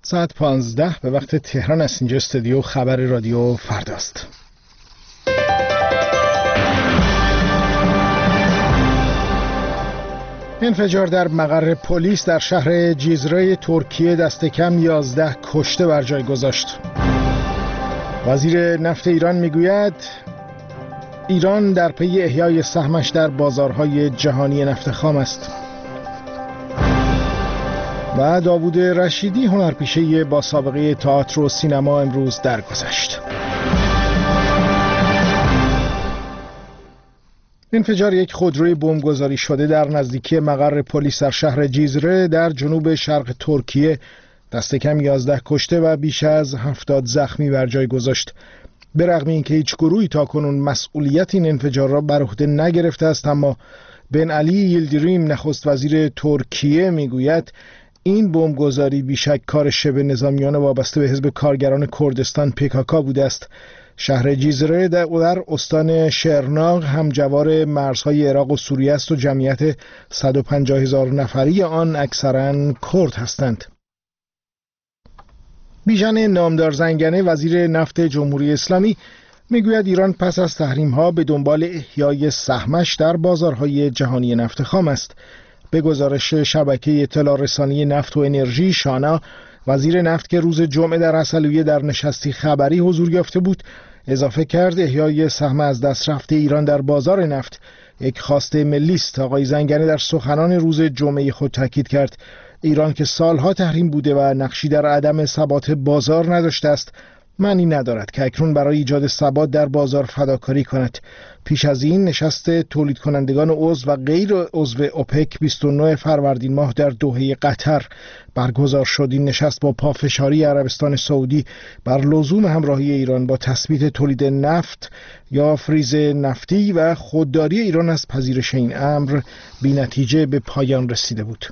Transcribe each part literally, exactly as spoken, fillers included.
ساعت پانزده به وقت تهران است. اینجا استودیو خبر رادیو فرداست. انفجار در مقر پلیس در شهر جیزره ترکیه دست کم یازده کشته بر جای گذاشت. وزیر نفت ایران میگوید ایران در پی احیای سهمش در بازارهای جهانی نفت خام است. و داوود رشیدی هنرپیشه با سابقه تئاتر و سینما امروز درگذشت. انفجار یک خودروی بمبگذاری شده در نزدیکی مقر پلیس در شهر جیزره در جنوب شرق ترکیه دست کم یازده کشته و بیش از هفتاد زخمی بر جای گذاشت. به رغم اینکه هیچ گروهی تاکنون مسئولیت این انفجار را بر عهده نگرفته است، اما بن علی یلدریم نخست وزیر ترکیه میگوید این بمبگذاری بیشک کار شبه نظامیان وابسته به حزب کارگران کردستان پیکاکا بوده است. شهر جیزره در استان شرناق همجوار مرزهای عراق و سوریه است و جمعیت صد و پنجاه هزار نفری آن اکثراً کرد هستند. بیژن نامدار زنگنه وزیر نفت جمهوری اسلامی میگوید ایران پس از تحریم‌ها به دنبال احیای سهمش در بازارهای جهانی نفت خام است. به گزارش شبکه اطلاع رسانی نفت و انرژی شانا، وزیر نفت که روز جمعه در عسلویه در نشستی خبری حضور یافته بود، اضافه کرد احیای سهم از دست رفته ایران در بازار نفت یک خواسته ملی است. آقای زنگنه در سخنان روز جمعه خود تاکید کرد ایران که سالها تحریم بوده و نقشی در عدم ثبات بازار نداشته است، معنی ندارد که اکنون برای ایجاد ثبات در بازار فداکاری کند. پیش از این نشست تولید کنندگان عضو و غیر عضو اوپک بیست و نه فروردین ماه در دوحه قطر برگزار شد. این نشست با پافشاری عربستان سعودی بر لزوم همراهی ایران با تثبیت تولید نفت یا فریز نفتی و خودداری ایران از پذیرش این امر بی نتیجه به پایان رسیده بود.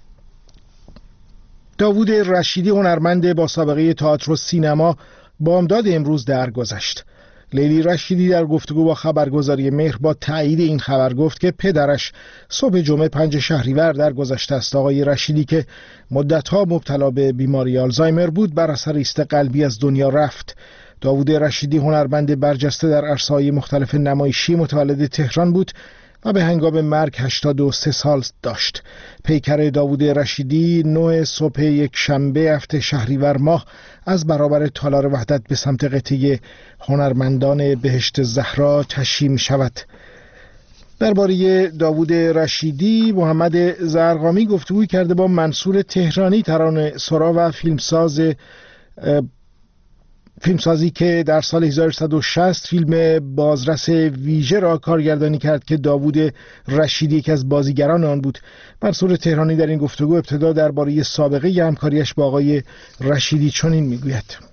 داوود رشیدی هنرمند با سابقه تئاتر و سینما بامداد امروز درگذشت. لیلی رشیدی در گفتگو با خبرگزاری مهر با تایید این خبر گفت که پدرش صبح جمعه پنج شهریور درگذشته است. آقای رشیدی که مدت‌ها مبتلا به بیماری آلزایمر بود بر اثر ایست قلبی از دنیا رفت. داوود رشیدی هنرمند برجسته در عرصه‌های مختلف نمایشی متولد تهران بود و به هنگام مرگ هشتاد و سه سال داشت. پیکر داوود رشیدی نه صبح یک شنبه هفته شهریور ماه از برابر تالار وحدت به سمت قطعه هنرمندان بهشت زهرا تشییع می شود. درباره داوود رشیدی محمد زرقامی گفتگوی کرده با منصور تهرانی، ترانه سرا و فیلمساز فیلمسازی که در سال هزار و سیصد و شصت فیلم بازرس ویژه را کارگردانی کرد که داوود رشیدی یک از بازیگران آن بود. منصور تهرانی در این گفتگو ابتدا درباره سابقه همکاریش با آقای رشیدی چنین میگوید: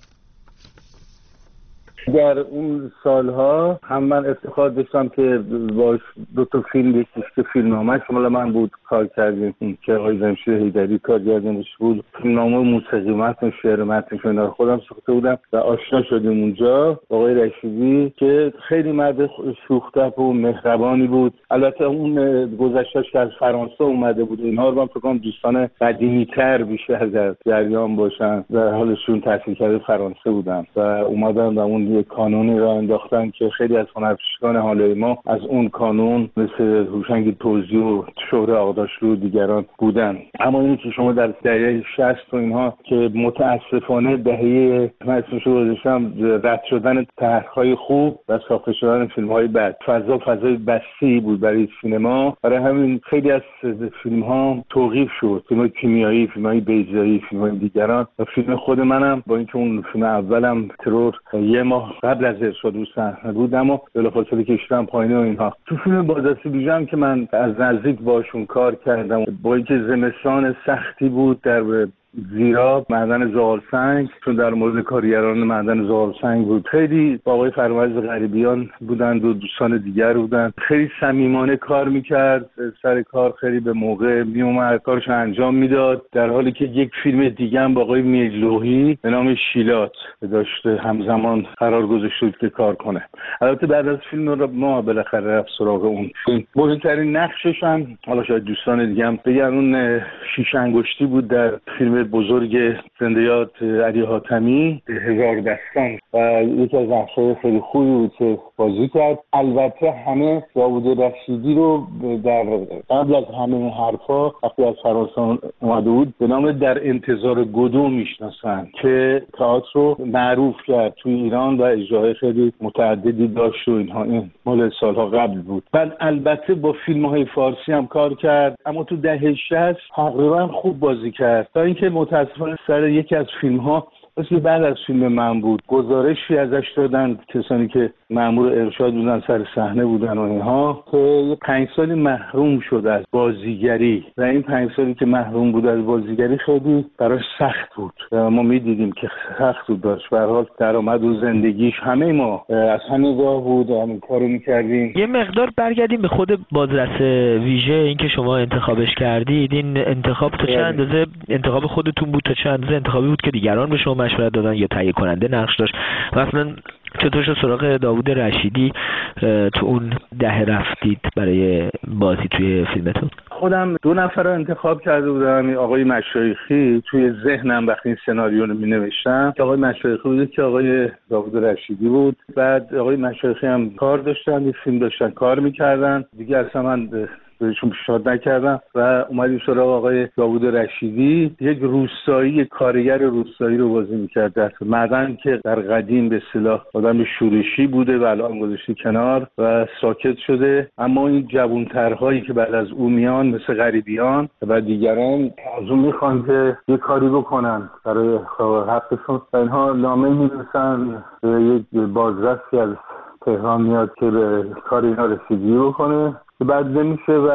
در اون سالها هم من افتخار داشتم که باش دو تا فیلم، یکیش که فیلمنامه شمال من بود کار کردیم که آقای جمشید حیدری کارگردانش بود. فیلمنامه موسیقی متن شعر متنش رو خودم ساخته بودم و آشنا شدیم اونجا با آقای رشیدی که خیلی مرد شوخ‌طبع و مهربانی بود. البته اون گذشته‌اش که از فرانسه اومده بود، اینها رو من فکر کنم دوستان قدیمی‌تر بیشتر در جریان باشن، در حالشون تحصیل کرده فرانسه بودن و اومدن و اون یک کانونی را انداختن که خیلی از هنرپیشگان حال ما از اون کانون مثل هوشنگ توزی و شهره آقداشلو و دیگران بودن. اما اینی که شما در دهه شصت و اینها که متاسفانه دهه اسمش رو گذاشتم رد شدن طرح‌های خوب و ساخته شدن فیلم‌های بد، فضا فضای بسیطی بود برای سینما، برای همین خیلی از فیلم‌ها توقیف شد، فیلم‌های کیمیایی، فیلم‌های بیضایی، فیلم‌های دیگران و فیلم خود منم با اینکه اون فیلم اولم ترور یه ماه قبل از ارشاد رو صحنه بود اما بلافاصله کشیدم پایین و اینها. تو فیلم بازرس ویژه که من از نزدیک باشون کار کردم، با اینکه زمستان سختی بود در زیرا معدن زغالسنگ، چون در مورد کارگران معدن زغالسنگ بود، خیلی با آقای فرمایز غریبیان بودند و دوستان دیگر بودند، خیلی صمیمانه کار میکرد، سر کار خیلی به موقع میومد، کارش انجام میداد، در حالی که یک فیلم دیگه هم با آقای میرلوحی به نام شیلات داشته همزمان قرار گذاشته بود که کار کنه. البته بعد از فیلم رو ما بالاخره رفت سراغ اون فیلم. مهمترین نقشش هم حالا شاید دوستان دیگه هم بگن اون شیش انگشتی بود در فیلم بزرگ زنده یاد علی حاتمی، هزار دستان، و یکی از نقش‌های خیلی خوبی بود که بازی کرد. البته همه داوود رشیدی رو در قبل از همه حرفا وقتی از فرانسه اومده بود به نام در انتظار گودو میشناسن که تئاتر رو معروف کرد توی ایران و اجرای خیلی متعددی داشت و اینها. این مال سالها قبل بود. بعد البته با فیلم‌های فارسی هم کار کرد، اما تو دهه شصت تقریبا خوب بازی کرد تا اینکه متأسفانه سر یکی از فیلم‌ها مثل بعد از فیلم من بود گزارشی ازش دادن کسانی که مأمور ارشاد بودن سر صحنه بودن و اینها که پنج سالی محروم شد از بازیگری و این پنج سالی که محروم بود از بازیگری خیلی براش سخت بود. ما میدیدیم که سخت بود داشت. به هر حال درآمد و زندگیش همه ما از همین راه بود و همین کارو میکردیم. یه مقدار برگردیم به خود بازرس ویژه، این که شما انتخابش کردید. این انتخاب تا چه اندازه انتخاب خودتون بود، تا چه اندازه انتخابی بود که دیگران به شما مشورت دادن یا تهیه کننده نقش داشت؟ و اصلا چطور شد سراغ داوود رشیدی تو اون دهه رفتید برای بازی توی فیلمتون؟ خودم دو نفر رو انتخاب کرده بودم. آقای مشایخی توی ذهنم وقتی این سناریو رو می‌نوشتم که آقای مشایخی بود که آقای داوود رشیدی بود. بعد آقای مشایخی هم کار داشتن، یه فیلم داشتن کار می‌کردن دیگه، اصلا من بهشون پیشنهاد نکردم و اومدیم سراغ آقای داوود رشیدی. یک روستایی، کارگر روستایی رو بازی میکرد در معدن که در قدیم به اصطلاح آدم شورشی بوده و الان گذاشته کنار و ساکت شده، اما این جوانترهایی که بعد از او میان مثل غریبیان و دیگران از اون میخوان که یه کاری بکنن برای حقشون و اینها نامه می‌نویسن. یک بازرسی از تهران میاد که به کار اینا رسیدگی بکنه که بعد نمیشه و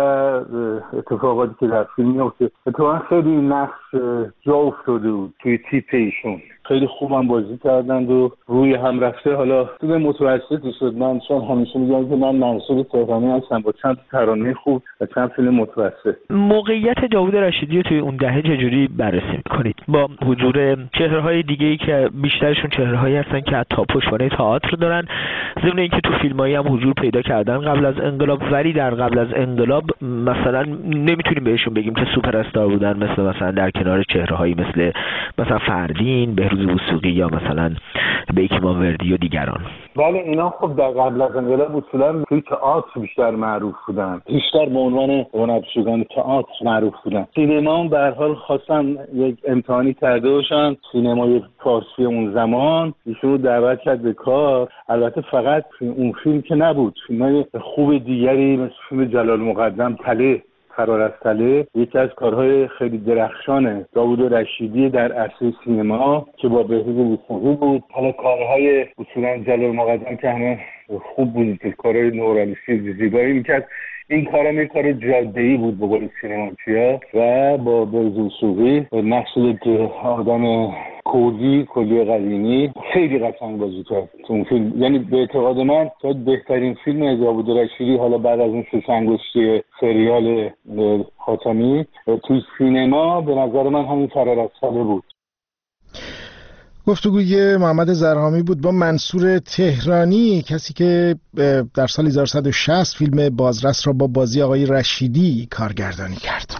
اتفاقاتی که در فیلم میفته. اتفاقا خیلی نقش جا افتاده بود توی تیپ ایشون، خیلی خوبم بازی کردند و روی هم رفته. حالا تو متوسطی شد. من چون همیشه میگم که من منصور تهرانی هستم با چند ترانه خوب و چند فیلم متوسط. موقعیت داوود رشیدی توی اون دهه چجوری بررسی می‌کنید با حضور چهره‌های دیگه‌ای که بیشترشون چهره‌هایی هستن که حتی پشتوانه تئاتر دارن، ضمن اینکه تو فیلمایی هم حضور پیدا کردن قبل از انقلاب، ولی در قبل از انقلاب مثلا نمیتونیم بهشون بگیم که سوپر استار بودن، مثل مثلا در کنار چهره‌هایی مثل مثلا فردین، بهروز وثوقی یا مثلا بیکی ماوردی و دیگران. ولی اینا خب در قبل از انقلاب اصولا توی تئاتر بیشتر معروف بودن، بیشتر به عنوان هنرپیشگان تئاتر معروف بودن. سینما هم به هر حال خواستن یک امتحانی کرده باشن. سینمای فارسی اون زمان ایشون رو دعوت کرد به کار. البته فقط اون فیلم که نبود، فیلمای خوب دیگری مثل فیلم جلال مقدم تله، فرار از تله، یکی از کارهای خیلی درخشانه داوود رشیدی در عرصه سینما که با بهروز وثوقی بود. حالا کارهای اصولا جلال مقدم که همه خوب بود، که کارهای نورالیستی زیبایی میکرد. این کارم یک کار جاده‌ای بود به قول سینماچیا و با بهروز وثوقی نقش یک آدم کلی کلی قدیمی خیلی قشنگ بازی کرد تو اون فیلم. یعنی به اعتقاد من شاید بهترین فیلم داوود رشیدی حالا بعد از اون شش انگشتی سریال حاتمی توی سینما به نظر من همین فرار از تله بود. گفتگوی محمد زرهامی بود با منصور تهرانی، کسی که در سال هزار و سیصد و شصت فیلم بازرس را با بازی آقای رشیدی کارگردانی کرد.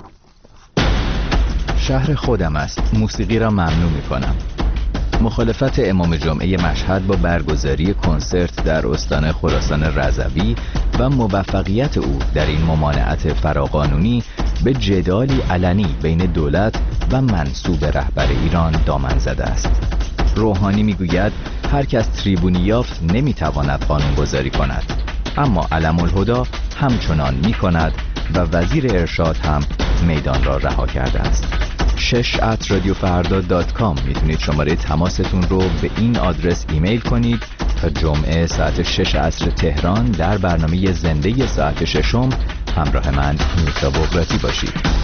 شهر خودم است، موسیقی را ممنوع می‌کنم. مخالفت امام جمعه مشهد با برگزاری کنسرت در استان خراسان رضوی و موفقیت او در این ممانعت فراقانونی به جدالی علنی بین دولت و منصوب رهبر ایران دامن زده است. روحانی میگوید هر کس تریبونی یافت نمیتواند قانونگذاری کند، اما علم الهدی همچنان میکند و وزیر ارشاد هم میدان را رها کرده است. شش ات رادیو فردا دات کام میتونید شماره تماستون رو به این آدرس ایمیل کنید تا جمعه ساعت شش عصر تهران در برنامه زنده ساعت ششم همراه من نیکتا بغراتی باشید.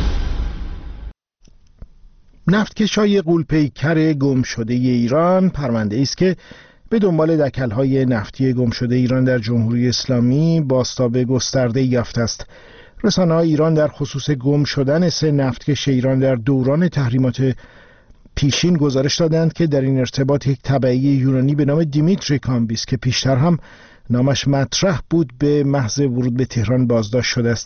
نفتکشای غول‌پیکر گم شده ایران پرونده است که به دنبال دکل‌های نفتی گم شده ایران در جمهوری اسلامی بازتاب گسترده یافته است. رسانه‌های ایران در خصوص گم شدن سه نفتکش ایران در دوران تحریمات پیشین گزارش دادند که در این ارتباط یک تبعی یونانی به نام دیمیتری کامبیس که پیشتر هم نامش مطرح بود به محض ورود به تهران بازداشت شده است.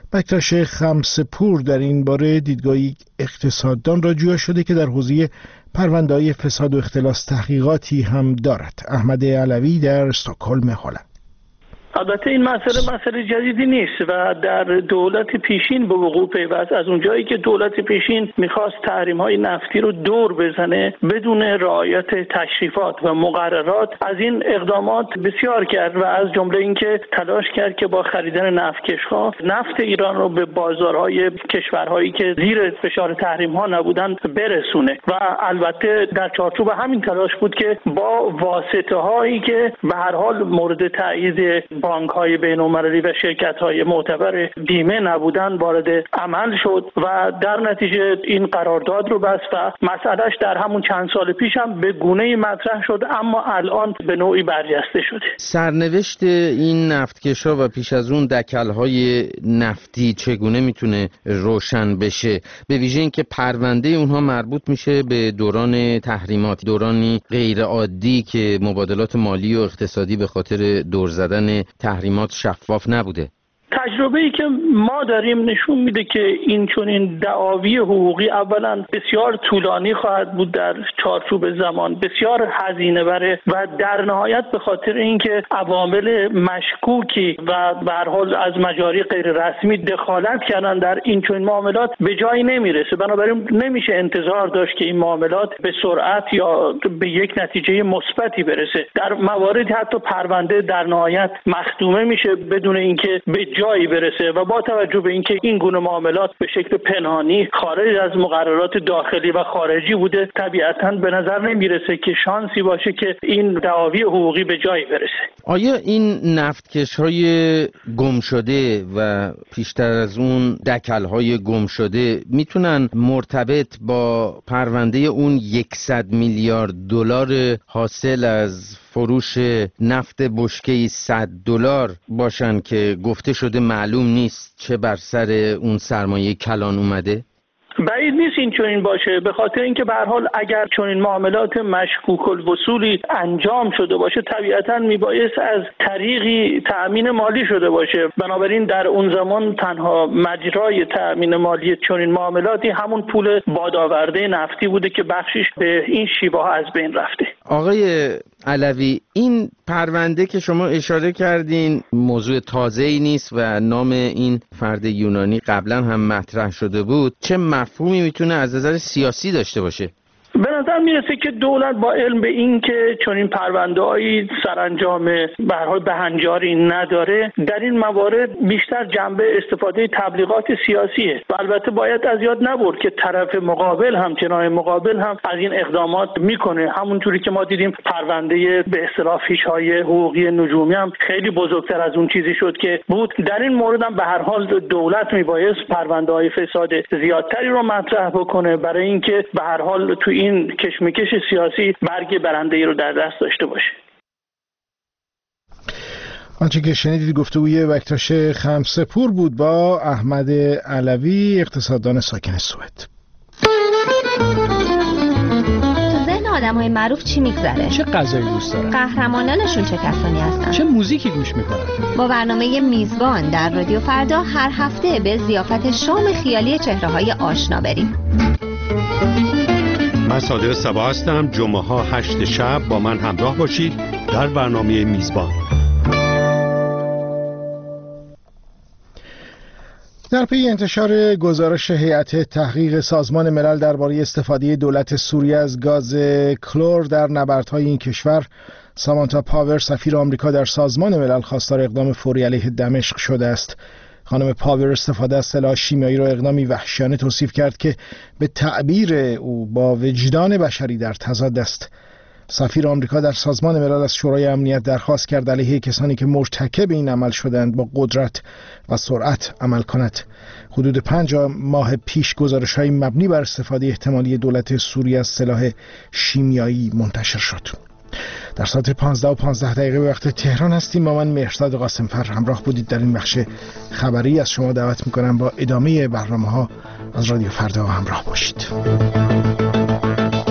بکتاش خمسه‌پور در این باره دیدگاهی اقتصاددان را جویا شده که در حوزه پرونده‌های فساد و اختلاس تحقیقاتی هم دارد. احمد علوی در استکهلم، هلند. البته این مسئله مسئله جدیدی نیست و در دولت پیشین به وقوع پیوست. از اونجایی که دولت پیشین میخواست تحریم‌های نفتی رو دور بزنه بدون رعایت تشریفات و مقررات، از این اقدامات بسیار کرد و از جمله اینکه تلاش کرد که با خریدن نفتکش‌ها نفت ایران رو به بازارهای کشورهایی که زیر فشار تحریم‌ها نبودن برسونه و البته در چارچوب همین تلاش بود که با واسطه‌هایی که به هر حال مورد تایید بانک‌های بین‌المللی و شرکت‌های معتبر بیمه نبودن وارد عمل شد و در نتیجه این قرارداد رو بست و مسئلهش در همون چند سال پیش هم به گونه‌ای مطرح شد، اما الان به نوعی برجسته شده. سرنوشت این نفتکش‌ها و پیش از اون دکل‌های نفتی چگونه میتونه روشن بشه، به ویژه اینکه پرونده اونها مربوط میشه به دوران تحریمات، دورانی غیر عادی که مبادلات مالی و اقتصادی به خاطر دور زدن تحریمات شفاف نبوده. تجربه‌ای که ما داریم نشون میده که این چون این دعاوی حقوقی اولا بسیار طولانی خواهد بود، در چارچوب زمان بسیار هزینه بره و در نهایت به خاطر اینکه عوامل مشکوکی و به هر حال از مجاری غیر رسمی دخالت کردن در این چون معاملات به جایی نمیرسه. بنابراین نمیشه انتظار داشت که این معاملات به سرعت یا به یک نتیجه مثبتی برسه. در مواردی حتی پرونده در نهایت مختومه میشه بدون اینکه به جایی برسه و با توجه به اینکه این گونه معاملات به شکل پنهانی خارج از مقررات داخلی و خارجی بوده، طبیعتاً به نظر نمیرسه که شانسی باشه که این دعاوی حقوقی به جایی برسه. آیا این نفتکش‌های گم شده و پیشتر از اون دکل‌های گم شده میتونن مرتبط با پرونده اون صد میلیارد دلار حاصل از فروش نفت بشکه‌ای صد دلار باشن که گفته شده معلوم نیست چه بر سر اون سرمایه کلان اومده؟ بعید نیست این چنین باشه، به خاطر اینکه به هر حال اگر چنین معاملات مشکوک الوصولی انجام شده باشه طبیعتاً میبایست از طریقی تأمین مالی شده باشه. بنابراین در اون زمان تنها مجرای تأمین مالی چنین معاملاتی همون پول بادآورده نفتی بوده که بخشش به این شیوه ها از بین رفته. آقای علوی، این پرونده که شما اشاره کردین موضوع تازه‌ای نیست و نام این فرد یونانی قبلا هم مطرح شده بود. چه مفهومی میتونه از نظر سیاسی داشته باشه؟ به نظر میرسه که دولت با علم به این که چون این پرونده‌های سرانجام به هر حال بهنجاری نداره، در این موارد بیشتر جنبه استفاده تبلیغات سیاسیه و البته باید از یاد نبرد که طرف مقابل هم جناح مقابل هم از این اقدامات میکنه. همونجوری که ما دیدیم پرونده به اصطلاح فیش‌های حقوقی نجومی هم خیلی بزرگتر از اون چیزی شد که بود. در این مورد هم به هر حال دولت میبایست پرونده‌های فساد زیادتری رو مطرح بکنه برای اینکه به هر حال تو این این کشمکش سیاسی برگ برنده‌ای رو در دست داشته باشه. آنچه که شنیدید گفتگوی بکتاش خمسه‌پور بود با احمد علوی، اقتصاددان ساکن سوئد. آدم‌های معروف چی میگذره؟ چه غذایی دوست دارن؟ قهرمانانشون چه کسانی هستن؟ چه موزیکی گوش میکنن؟ با برنامه میزبان در رادیو فردا هر هفته به ضیافت شام خیالی چهره‌های آشنا بریم. من صادق صبا هستم. جمعه ها هشت شب با من همراه باشید در برنامه میزبان. در پی انتشار گزارش هیئت تحقیق سازمان ملل درباره استفاده دولت سوریه از گاز کلور در نبردهای این کشور، سامانتا پاور سفیر آمریکا در سازمان ملل خواستار اقدام فوری علیه دمشق شده است. خانم پاور استفاده از سلاح شیمیایی را اقدامی وحشیانه توصیف کرد که به تعبیر او با وجدان بشری در تضاد است. سفیر آمریکا در سازمان ملل از شورای امنیت درخواست کرد علیه کسانی که مرتکب این عمل شدند با قدرت و سرعت عمل کند. حدود پنج ماه پیش گزارش‌های مبنی بر استفاده احتمالی دولت سوریه از سلاح شیمیایی منتشر شد. در ساعت پانزده و پانزده دقیقه به وقت تهران هستیم. با من مهرداد قاسمفر همراه بودید در این بخش خبری. از شما دعوت میکنم با ادامه برنامه ها از رادیو فردا همراه باشید.